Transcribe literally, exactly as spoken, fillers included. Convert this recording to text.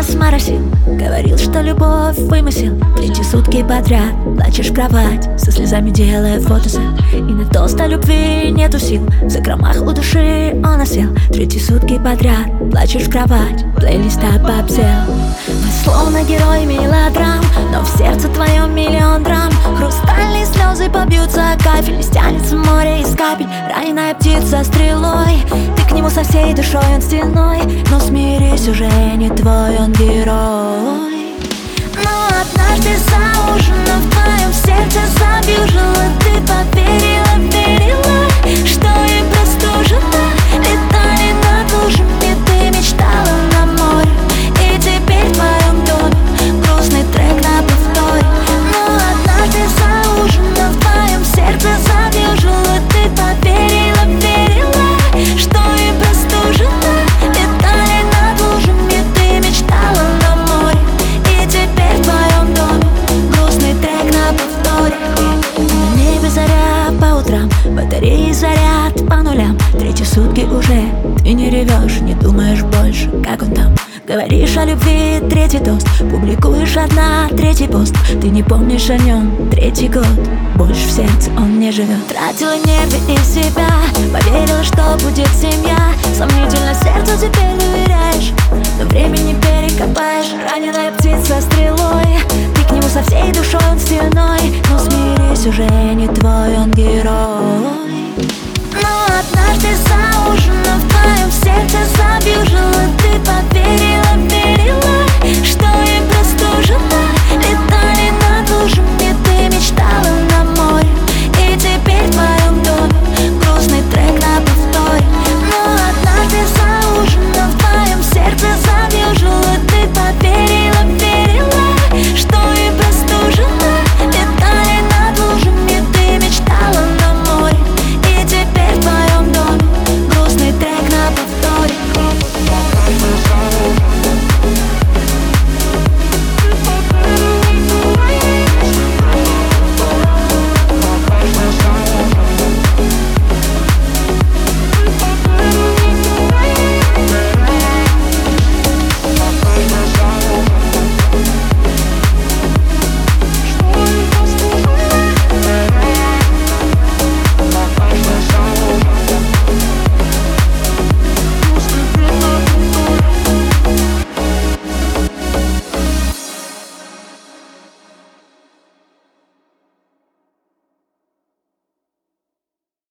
сморосил, говорил, что любовь вымысел. Третьи сутки подряд плачешь в кровать, со слезами делая фотосы. И на тост о любви нету сил, в закромах у души он осел. Третьи сутки подряд плачешь в кровать, плейлист обобсел. Вы словно герой мелодрам, но в сердце твоем миллион драм. Хрустальные слезы побьются о кафель, стянется море из капель. Раненая птица стрелой, ты к нему со всей душой, он стеной. Но смирись, уже не твой он герой. Но однажды за ужином в твоем сердце забьюжило. Ты поверила, верила, что и простужена. Летали над лужами, ты мечтала на море. И теперь в твоем доме грустный трек на повторе. Но однажды за ужином в твоем сердце забьюжило. Ты поверила, верила, что и простужена. Летали над лужами, ты мечтала на море. И теперь в твоем доме грустный трек на повторе. На небе заря по утрам, батареи заряд по нулям. Третьи сутки уже ты не ревешь, не думаешь больше, как он там. Говоришь о любви, третий тост, публикуешь одна, третий пост. Ты не помнишь о нем третий год, больше в сердце он не живет. Тратила нервы и себя, поверила, что будет семья. Сомнительно сердцу теперь доверяешь, но времени перекопаешь. Раненая птица стрелой, ты к нему со всей душой, он стеной. Но смирись, уже не твой он герой.